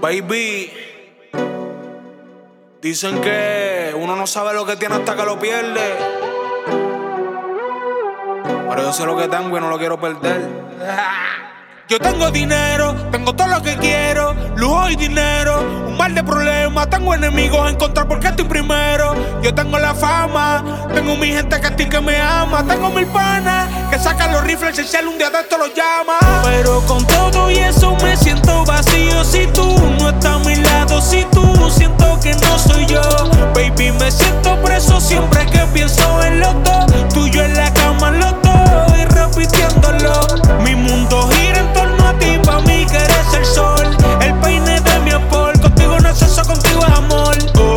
Baby, dicen que uno no sabe lo que tiene hasta que lo pierde. Pero yo sé lo que tengo y no lo quiero perder. Yo tengo dinero, tengo todo lo que quiero, lujo y dinero, un mar de problemas, tengo enemigos en contra porque estoy primero. Yo tengo la fama, tengo mi gente que a ti que me ama, tengo mil panas que sacan los rifles, el cielo un día de esto los llama. Pero con todo y eso me siento vacío si tú no estás a mi lado, si tú siento que no soy yo. Baby, me siento preso siempre que pienso en los dos, tuyo en la cama los dos y repitiéndolo. Mi mundo gira en torno a ti, pa' mí que eres el sol, el peine de mi amor, contigo no es eso, contigo es amor.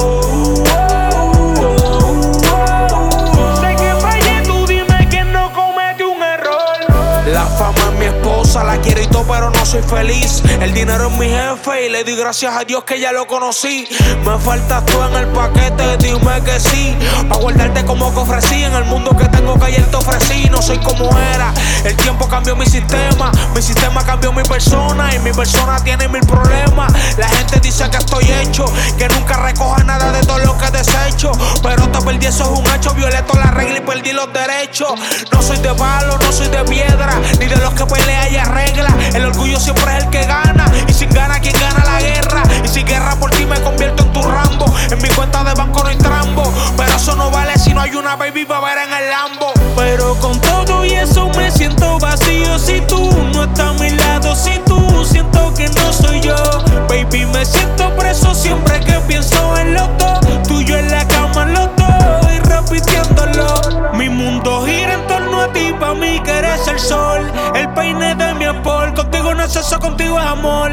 Sé que fallé, tú dime que no cometí un error. La fama es mi esposa, la quiero y todo, pero no soy feliz. El dinero es mi jefe y le doy gracias a Dios que ya lo conocí. Me faltas tú en el paquete, dime que sí, pa' guardarte como que ofrecí. En el mundo que tengo que ayer te ofrecí, no soy como era. El tiempo cambió mi sistema cambió mi persona y mi persona tiene mil problemas. La gente dice que estoy hecho, que nunca recoja nada de todo lo que desecho, pero te perdí, eso es un hecho. Violé toda la regla y perdí los derechos. No soy de palo, no soy de piedra, ni de los que pelea y arregla. El orgullo siempre es el que gana, y sin gana, ¿quién gana la guerra? Y si guerra por ti me convierto en tu Rambo. En mi cuenta de banco no hay trambo, pero eso no vale si no hay una baby pa' ver en el Lambo. Pero con todo y eso me siento vacío si tú no estás a mi lado, si tú siento que no soy yo. Baby, me siento preso siempre que pienso en los dos, tuyo en la cama los dos y repitiéndolo. Mi mundo gira en torno a ti, pa' mí que eres el sol, el peine de mi amor, contigo no es eso, contigo es amor.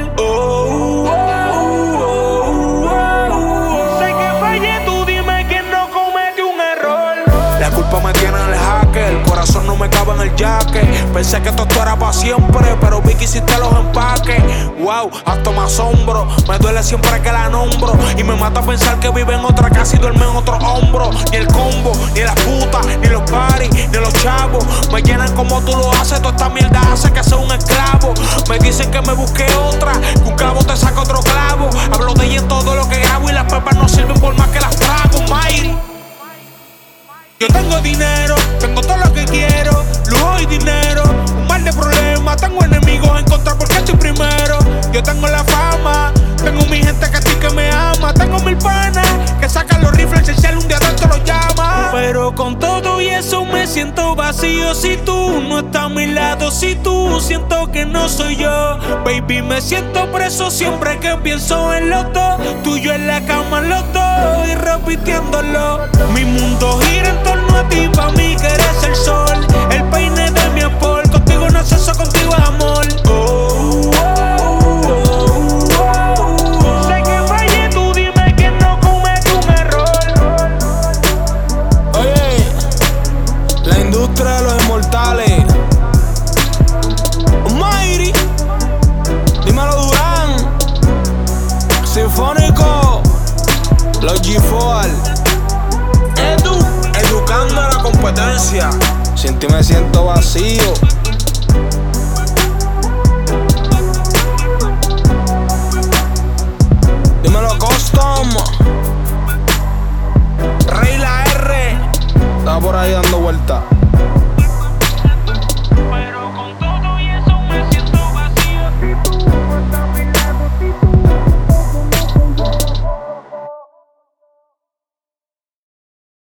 Sé que fallé, tú dime que no cometí un error. La culpa me tiene en el jaque, el corazón no me cabe en el jaque. Pensé que esto era para siempre, pero vi que hiciste los empaques. Wow, hasta me asombro, me duele siempre que la nombro, y me mata pensar que vive en otra casa y duerme en otro hombro. Ni el combo, ni las putas, ni los paris, ni los chavos me llenan como tú lo haces. Toda esta mierda hace que sea un esclavo. Me dicen que me busque otra, que un clavo te saca otro clavo. Hablo de ella en todo lo que grabo y las pepas no sirven por más que las trago, Mayri. Yo tengo dinero, tengo todo lo que quiero, lujo y dinero, un mar de problemas, tengo enemigos en contra porque estoy primero. Yo tengo la fama, tengo mi gente que a ti que me ama, tengo mil panas que sacan los rifles, el cielo un día de esto los llama. Pero con todo y eso me siento vacío si tú no estás a mi lado, si tú siento que no soy yo. Baby, me siento preso siempre que pienso en los dos, tuyo en la cama los dos y repitiéndolo. Mi mundo gira en torno a ti, pa' mí que eres el sol, el peine de mi amor, contigo no es eso, contigo es amor. Sé que fallé, tú dime que no cometí un error. Oye, la industria de los inmortales, Mayri, dímelo Durán, Sinfónico, los G4, educando a la competencia. Sin ti me siento vacío.